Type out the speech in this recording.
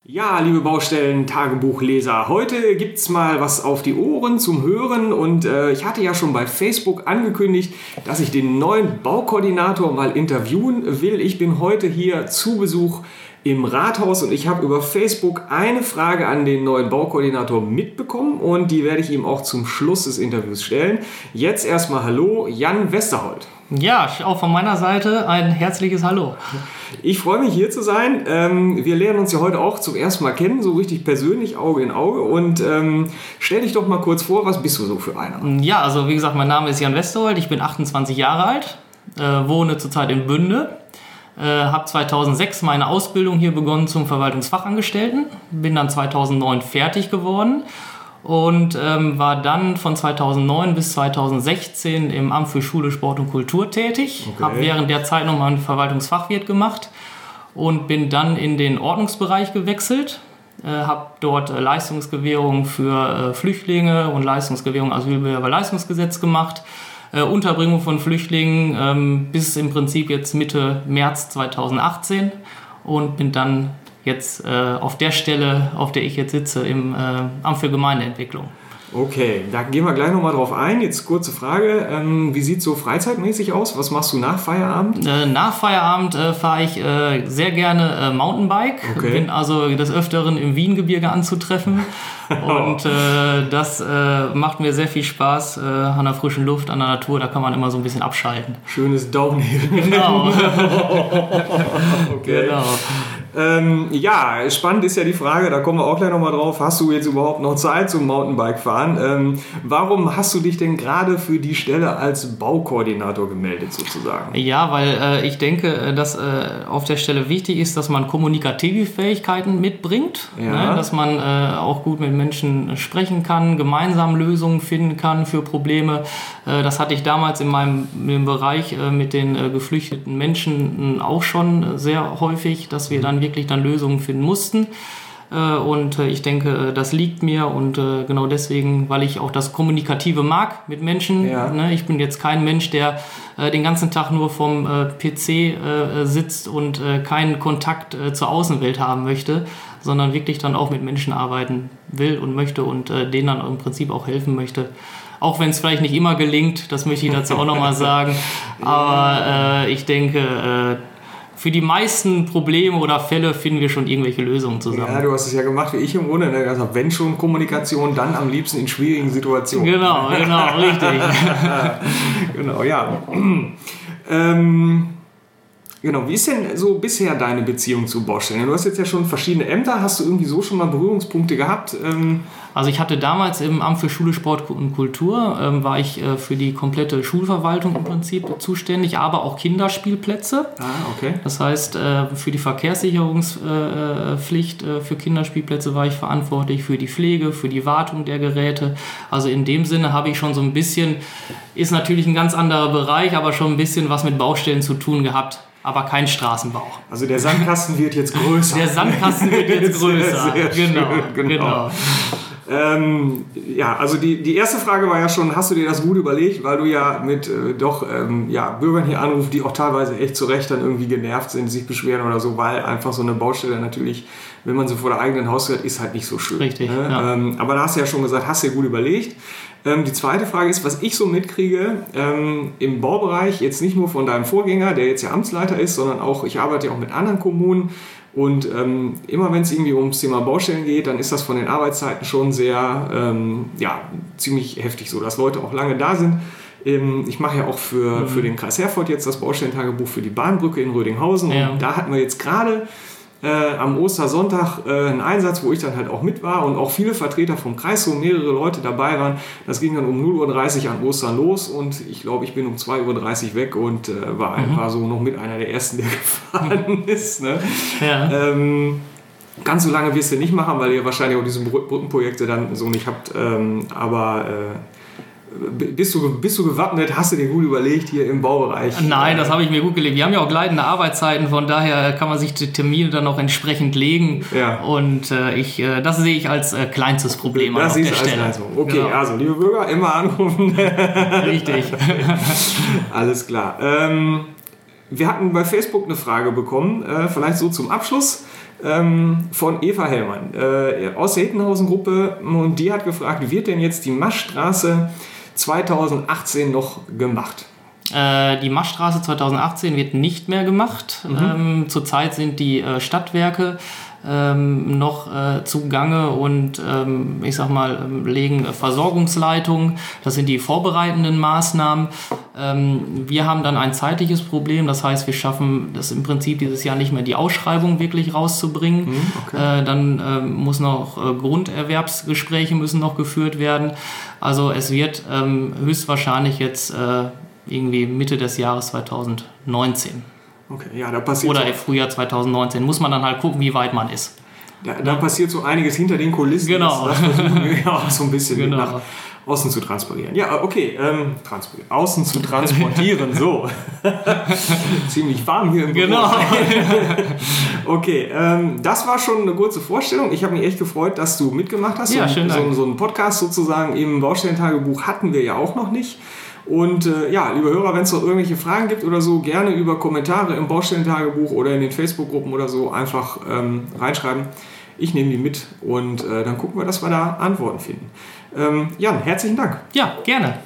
Ja, liebe Baustellen-Tagebuchleser, heute gibt's mal was auf die Ohren zum Hören und ich hatte ja schon bei Facebook angekündigt, dass ich den neuen Baukoordinator mal interviewen will. Ich bin heute hier zu Besuch im Rathaus und ich habe über Facebook eine Frage an den neuen Baukoordinator mitbekommen und die werde ich ihm auch zum Schluss des Interviews stellen. Jetzt erstmal Hallo, Jan Westerholt. Ja, auch von meiner Seite ein herzliches Hallo. Ich freue mich, hier zu sein. Wir lernen uns ja heute auch zum ersten Mal kennen, so richtig persönlich, Auge in Auge. Und stell dich doch mal kurz vor, was bist du so für einer? Ja, also wie gesagt, mein Name ist Jan Westerholt, ich bin 28 Jahre alt, wohne zurzeit in Bünde, habe 2006 meine Ausbildung hier begonnen zum Verwaltungsfachangestellten, bin dann 2009 fertig geworden. Und war dann von 2009 bis 2016 im Amt für Schule, Sport und Kultur tätig. Okay. Habe während der Zeit nochmal einen Verwaltungsfachwirt gemacht und bin dann in den Ordnungsbereich gewechselt. Habe dort Leistungsgewährung für Flüchtlinge und Leistungsgewährung Asylbewerberleistungsgesetz gemacht. Unterbringung von Flüchtlingen bis im Prinzip jetzt Mitte März 2018 und bin dann jetzt auf der Stelle, auf der ich jetzt sitze, im Amt für Gemeindeentwicklung. Okay, da gehen wir gleich nochmal drauf ein. Jetzt kurze Frage, wie sieht es so freizeitmäßig aus? Was machst du nach Feierabend? Nach Feierabend fahre ich sehr gerne Mountainbike. Okay. Bin also des Öfteren im Wiengebirge anzutreffen. Und das macht mir sehr viel Spaß an der frischen Luft, an der Natur. Da kann man immer so ein bisschen abschalten. Schönes Downhill. Genau. Okay. Genau. Ja, spannend ist ja die Frage, da kommen wir auch gleich nochmal drauf, hast du jetzt überhaupt noch Zeit zum Mountainbike-Fahren? Warum hast du dich denn gerade für die Stelle als Baukoordinator gemeldet sozusagen? Ja, weil ich denke, dass auf der Stelle wichtig ist, dass man kommunikative Fähigkeiten mitbringt, ja. Dass man auch gut mit Menschen sprechen kann, gemeinsam Lösungen finden kann für Probleme. Das hatte ich damals in meinem Bereich mit den geflüchteten Menschen auch schon sehr häufig, dass wir dann wirklich Lösungen finden mussten. Und ich denke, das liegt mir und genau deswegen, weil ich auch das Kommunikative mag mit Menschen. Ja. Ne? Ich bin jetzt kein Mensch, der den ganzen Tag nur vom PC sitzt und keinen Kontakt zur Außenwelt haben möchte, sondern wirklich dann auch mit Menschen arbeiten will und möchte und denen dann im Prinzip auch helfen möchte. Auch wenn es vielleicht nicht immer gelingt, das möchte ich dazu auch nochmal sagen. Aber ich denke, für die meisten Probleme oder Fälle finden wir schon irgendwelche Lösungen zusammen. Ja, du hast es ja gemacht wie ich im Grunde. Ne? Also wenn schon Kommunikation, dann am liebsten in schwierigen Situationen. Genau, richtig. Genau, ja. Genau, wie ist denn so bisher deine Beziehung zu Baustellen? Du hast jetzt ja schon verschiedene Ämter. Hast du irgendwie so schon mal Berührungspunkte gehabt? Also ich hatte damals im Amt für Schule, Sport und Kultur, war ich für die komplette Schulverwaltung im Prinzip zuständig, aber auch Kinderspielplätze. Ah, okay. Das heißt, für die Verkehrssicherungspflicht für Kinderspielplätze war ich verantwortlich, für die Pflege, für die Wartung der Geräte. Also in dem Sinne habe ich schon so ein bisschen, ist natürlich ein ganz anderer Bereich, aber schon ein bisschen was mit Baustellen zu tun gehabt. Aber kein Straßenbau. Also der Sandkasten wird jetzt größer. Der Sandkasten wird jetzt größer. Sehr genau. Ja, also die erste Frage war ja schon, hast du dir das gut überlegt, weil du ja mit Bürgern hier anrufst, die auch teilweise echt zu Recht dann irgendwie genervt sind, sich beschweren oder so, weil einfach so eine Baustelle natürlich, wenn man sie vor der eigenen Haustür hat, ist halt nicht so schön. Richtig, ne? Ja. Aber da hast du ja schon gesagt, hast dir gut überlegt. Die zweite Frage ist, was ich so mitkriege im Baubereich, jetzt nicht nur von deinem Vorgänger, der jetzt ja Amtsleiter ist, sondern auch, ich arbeite ja auch mit anderen Kommunen und immer wenn es irgendwie ums Thema Baustellen geht, dann ist das von den Arbeitszeiten schon sehr, ziemlich heftig so, dass Leute auch lange da sind. Ich mache ja auch für den Kreis Herford jetzt das Baustellentagebuch für die Bahnbrücke in Rödinghausen und da hatten wir jetzt gerade am Ostersonntag einen Einsatz, wo ich dann halt auch mit war und auch viele Vertreter vom Kreis, so mehrere Leute dabei waren. Das ging dann um 0:30 Uhr an Ostern los und ich glaube, ich bin um 2:30 Uhr weg und war so noch mit einer der ersten, der gefahren ist. Ne? Ja. Ganz so lange wirst du nicht machen, weil ihr wahrscheinlich auch diese Brückenprojekte dann so nicht habt, bist du gewappnet? Hast du dir gut überlegt hier im Baubereich? Nein, das habe ich mir gut gelegt. Wir haben ja auch gleitende Arbeitszeiten, von daher kann man sich die Termine dann auch entsprechend legen. Ja. Und das sehe ich als kleinstes Problem das auf der Stelle. Also. Okay, genau. Also liebe Bürger, immer anrufen. Richtig. Alles klar. Wir hatten bei Facebook eine Frage bekommen, vielleicht so zum Abschluss. von Eva Hellmann aus der Hittenhausen-Gruppe, und die hat gefragt, wird denn jetzt die Maschstraße 2018 noch gemacht? Die Maschstraße 2018 wird nicht mehr gemacht. Zurzeit sind die Stadtwerke noch zugange und ich sag mal, legen Versorgungsleitungen. Das sind die vorbereitenden Maßnahmen. Wir haben dann ein zeitliches Problem. Das heißt, wir schaffen das im Prinzip dieses Jahr nicht mehr, die Ausschreibung wirklich rauszubringen. Okay. Dann muss noch Grunderwerbsgespräche müssen noch geführt werden. Also es wird höchstwahrscheinlich jetzt irgendwie Mitte des Jahres 2019. Okay, ja, da passiert oder Frühjahr 2019. Muss man dann halt gucken, wie weit man ist. Da passiert so einiges hinter den Kulissen. Genau. Das versuchen wir auch so ein bisschen nach außen zu transportieren. Ja, okay. Außen zu transportieren, so. Ziemlich warm hier im Büro. Genau. Okay, das war schon eine kurze Vorstellung. Ich habe mich echt gefreut, dass du mitgemacht hast. Ja, schön. So einen Podcast sozusagen im Baustellentagebuch hatten wir ja auch noch nicht. Und liebe Hörer, wenn es noch irgendwelche Fragen gibt oder so, gerne über Kommentare im Baustellentagebuch oder in den Facebook-Gruppen oder so einfach reinschreiben. Ich nehme die mit und dann gucken wir, dass wir da Antworten finden. Jan, herzlichen Dank. Ja, gerne.